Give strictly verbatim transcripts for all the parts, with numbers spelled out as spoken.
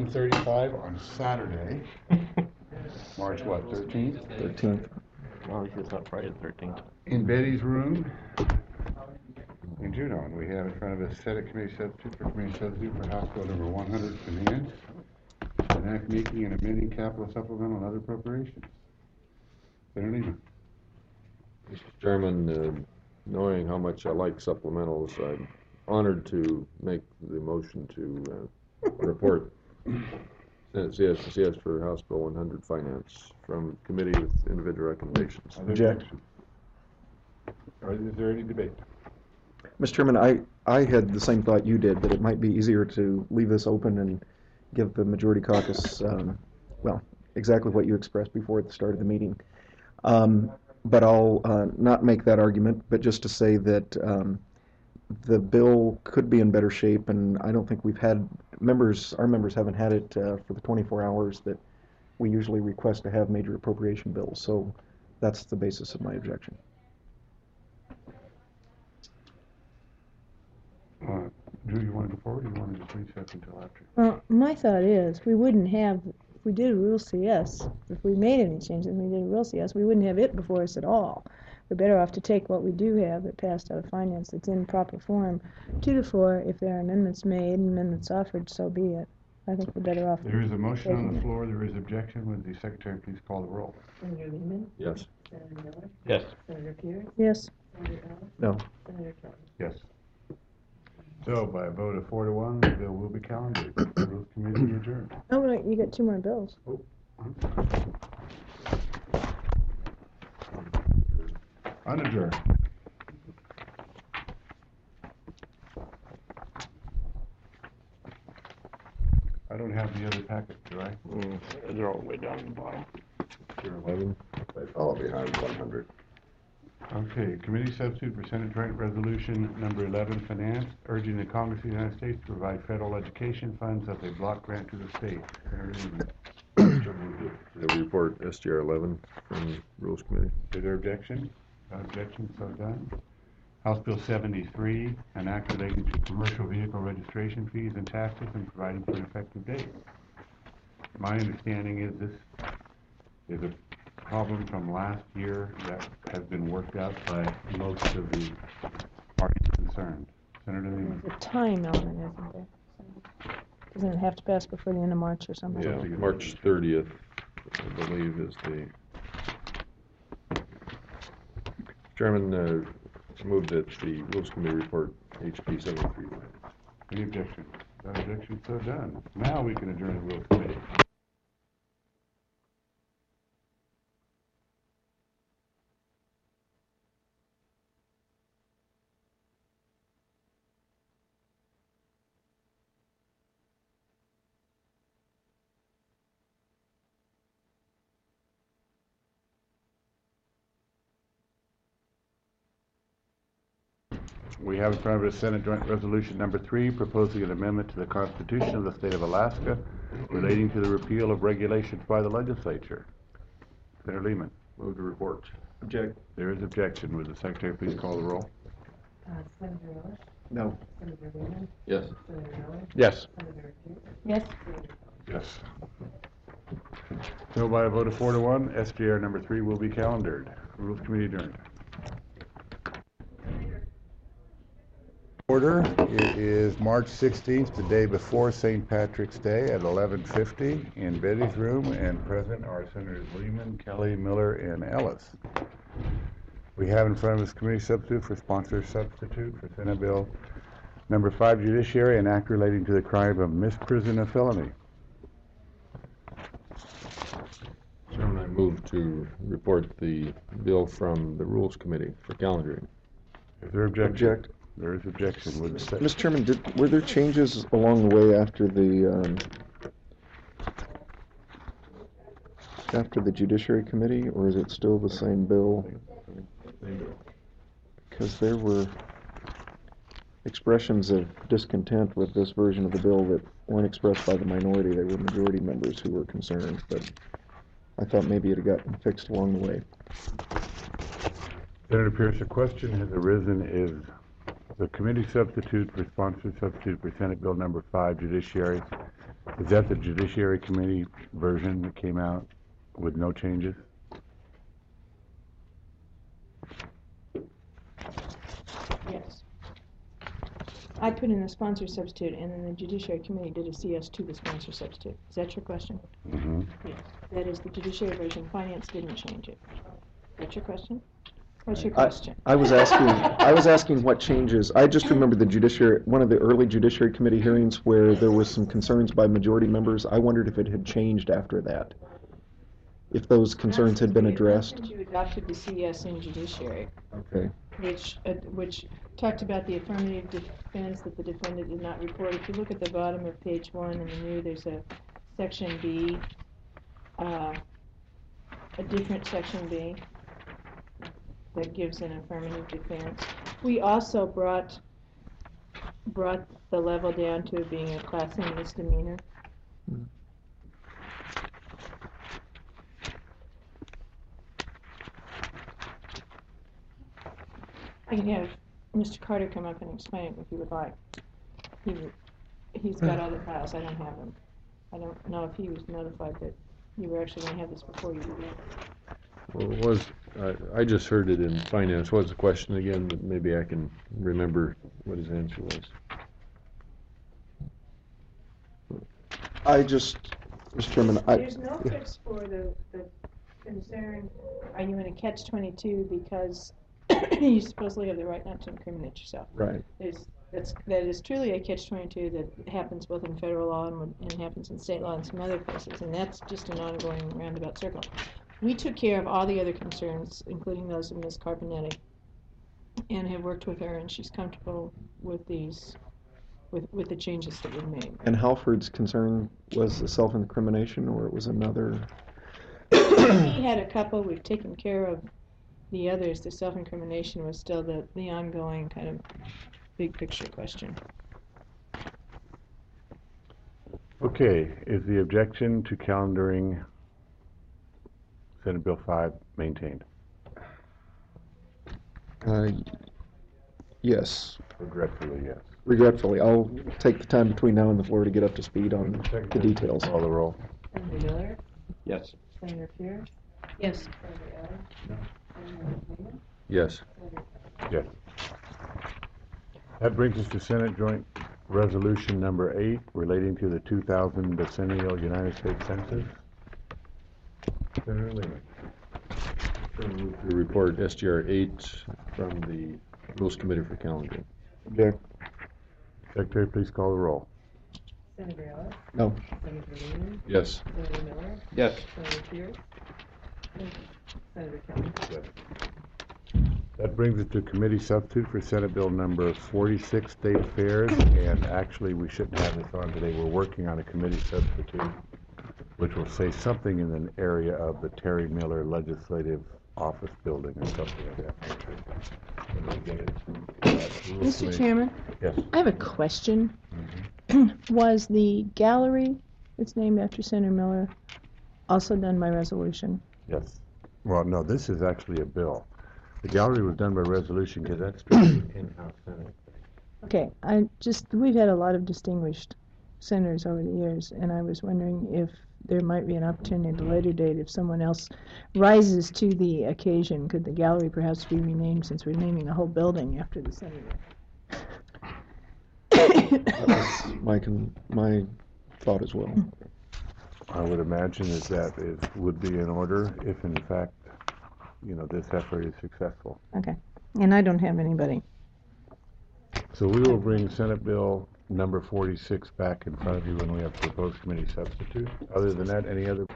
eleven thirty-five on Saturday, March what, thirteenth? thirteenth. Well, it's not Friday the thirteenth. In Betty's room in Juneau. We have in front of us Senate Committee Substitute for Committee Substitute for House Bill number one hundred, Finance, an act making and amending capital supplemental and other appropriations. Senator Lehman. Mister Chairman, uh, knowing how much I like supplementals, I'm honored to make the motion to uh, report Senate C S C S for House Bill one hundred Finance from committee with individual recommendations. Object. Or is there any debate? Mister Chairman, I, I had the same thought you did, that it might be easier to leave this open and give the majority caucus, um, well, exactly what you expressed before at the start of the meeting. Um, but I'll uh, not make that argument, but just to say that um, the bill could be in better shape, and I don't think we've had, members, our members haven't had it uh, for the twenty-four hours that we usually request to have major appropriation bills. So that's the basis of my objection. Uh, Drew, you want to go forward, or you want to just recess until after? Well, my thought is, we wouldn't have, if we did a Rule C S, if we made any changes and we did a Rule C S, we wouldn't have it before us at all. We're better off to take what we do have that passed out of finance that's in proper form to the floor. If there are amendments made and amendments offered, so be it. I think we're better off. There is a motion on the it. floor. There is objection. Would the secretary please call the roll? Senator Lehman? Yes. Senator Miller? Yes. Senator Pierce? Yes. Senator Ellis? No. Senator Kelly? Yes. So, by a vote of four to one, the bill will be calendared. The Rules Committee adjourned. Oh, wait, you got two more bills. Oh, I'm sorry. Unadjourned. I don't have the other packet, do I? Mm, they're all the way down the bottom. eleven. I follow behind one hundred. Okay, committee substitute for Senate Joint Resolution number eleven, Finance, urging the Congress of the United States to provide federal education funds as a block grant to the state. Senator Lehman. The report S G R eleven from Rules Committee. Is there objection? No objection, so done. House Bill seventy-three, an act relating to commercial vehicle registration fees and taxes and providing for an effective date. My understanding is this is a problem from last year that has been worked out by most of the parties concerned. Senator Lehman. There's a time element, isn't there? Doesn't it have to pass before the end of March or something? Yeah, March thirtieth, I believe, is the. Chairman, uh, move that the Rules Committee report H P seventy-three. Any objection? No objection, so done. Now we can adjourn the Rules Committee. We have in front of us Senate Joint Resolution number three, proposing an amendment to the Constitution of the State of Alaska relating to the repeal of regulations by the legislature. Senator Lehman. Move to report. Object. There is objection. Would the secretary please call the roll? Uh, Senator Ellis? No. Senator Lehman? Yes. Senator Miller? Yes. Senator Pierce? Yes. Yes. So by a vote of four to one, S G R number three will be calendared. Rules Committee adjourned. Order. It is March sixteenth, the day before Saint Patrick's Day at eleven fifty in Betty's room, and present are Senators Lehman, Kelly, Miller, and Ellis. We have in front of us committee substitute for sponsor substitute for Senate Bill number five, Judiciary, an act relating to the crime of misprision of felony. Chairman, I move to report the bill from the Rules Committee for calendaring. Is there objection? Object. There is objection. Would the Mister Chairman, did, were there changes along the way after the um, after the Judiciary Committee, or is it still the same bill? Because there were expressions of discontent with this version of the bill that weren't expressed by the minority. They were majority members who were concerned, but I thought maybe it had gotten fixed along the way. Senator Pierce, a question has arisen: is the committee substitute for sponsor substitute for Senate Bill number five, Judiciary, Is that the Judiciary Committee version that came out with no changes? Yes. I put in the sponsor substitute, and then the Judiciary Committee did a C S to the sponsor substitute. Is that your question? Mm-hmm. Yes. That is the Judiciary version. Finance didn't change it. That's your question? What's your I, question? I was asking, I was asking what changes. I just remember the judiciary, one of the early Judiciary Committee hearings where there was some concerns by majority members. I wondered if it had changed after that. If those concerns had been addressed. Since you adopted the C S in Judiciary, Okay. which, uh, which talked about the affirmative defense that the defendant did not report. If you look at the bottom of page one in the new, there's a section B, uh, a different section B that gives an affirmative defense. We also brought, brought the level down to it being a class A misdemeanor. Hmm. I can have Mister Carter come up and explain it if you would like. He, he's got all the files, I don't have them. I don't know if he was notified that you were actually gonna have this before you did that. Well, it was, I, I just heard it in finance. What was the question again? But maybe I can remember what his answer was. I just, Mister Chairman, I. There's no fix for the, the concern, are you in a catch twenty-two because you supposedly have the right not to incriminate yourself. Right. There's, that's, that is truly a catch twenty-two that happens both in federal law and, would- and happens in state law and some other places, and that's just an ongoing roundabout circle. We took care of all the other concerns, including those of Miz Carbonetti, and have worked with her, and she's comfortable with these, with, with the changes that we've made. And Halford's concern was the self-incrimination, or it was another? He had a couple, we've taken care of the others. The self-incrimination was still the, the ongoing kind of big picture question. Okay, is the objection to calendaring Senate Bill five maintained? Uh, yes. Regretfully, yes. Regretfully, I'll take the time between now and the floor to get up to speed on the details. Call the roll. Senator Miller, Yes. Senator Pierce, Yes. Senator Ellis, Senator McMahon, Yes. Senator Yes. That brings us to Senate Joint Resolution Number eight relating to the two thousand decennial United States Census. Senator Lehman. The report S G R eight from the Rules Committee for Calendaring. Object. Secretary, please call the roll. Senator Ellis, No. Senator Lehman, Yes. Senator Miller, Yes. Senator Pierce, Senator Kelly. That brings us to committee substitute for Senate Bill Number forty-six, State Affairs, and actually, we shouldn't have this on today. We're working on a committee substitute, which will say something in an area of the Terry Miller Legislative Office Building or something of that nature. When we get it to that Rules Mister Committee- Chairman, Yes. I have a question. Was the gallery that's named after Senator Miller also done by resolution? Yes. Well, no, this is actually a bill. The gallery was done by resolution because that's strictly in-house Senate. Okay, I just, we've had a lot of distinguished senators over the years, and I was wondering if there might be an opportunity at a later date if someone else rises to the occasion. Could the gallery perhaps be renamed, since we're naming the whole building after the senator? That was my, con- my thought as well. I would imagine that that is, would be in order if in fact, you know, this effort is successful. Okay, and I don't have anybody. So we will bring Senate Bill number forty-six back in front of you when we have proposed committee substitute. Other than that, any other?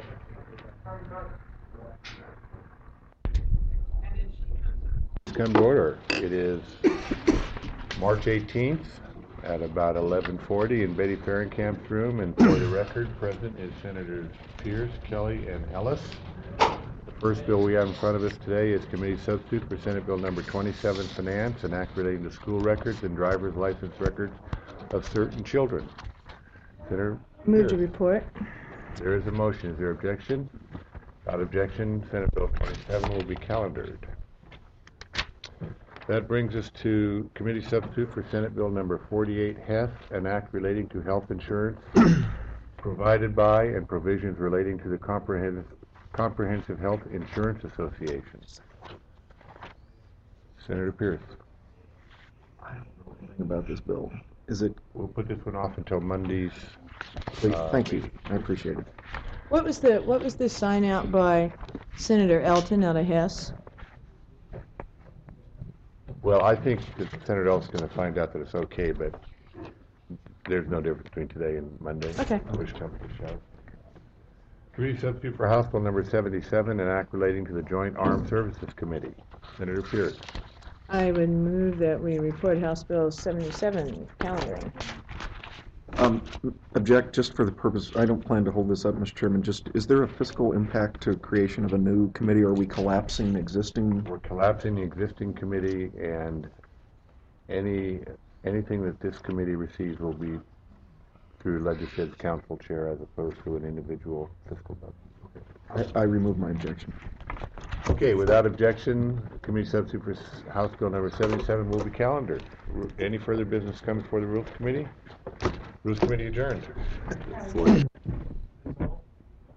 Come to order. It is March eighteenth at about eleven forty in Betty Fahrenkamp's room, and for the record, present is Senators Pierce, Kelly, and Ellis. The first bill we have in front of us today is committee substitute for Senate Bill number twenty-seven, Finance, an act relating to school records and driver's license records of certain children. Senator Move to Pierce. report. There is a motion. Is there objection? Without objection, Senate Bill twenty-seven will be calendared. That brings us to committee substitute for Senate Bill number forty-eight, Hess, an act relating to health insurance provided by and provisions relating to the Comprehensive, Comprehensive Health Insurance Association. Senator Pierce. About this bill. Is it, We'll put this one off until Monday's. please, uh, thank you, I appreciate it. What was the, what was the sign out by Senator Elton out of Hess? Well, I think that Senator Ellis is going to find out that it's okay, but there's no difference between today and Monday. Okay. Which comes to shove. Committee substitute for House Bill number seventy-seven, an act relating to the Joint Armed Services Committee. Senator Pierce. I would move that we report House Bill seventy-seven calendaring. Um, object, just for the purpose, I don't plan to hold this up, Mister Chairman, just, is there a fiscal impact to creation of a new committee? Are we collapsing existing? We're collapsing the existing committee, and any, anything that this committee receives will be through legislative council chair as opposed to an individual fiscal budget. I, I remove my objection. Okay, without objection, committee substitute for s- House Bill number seventy-seven will be calendared. Ru- Any further business come before the Rules Committee? Rules Committee adjourned.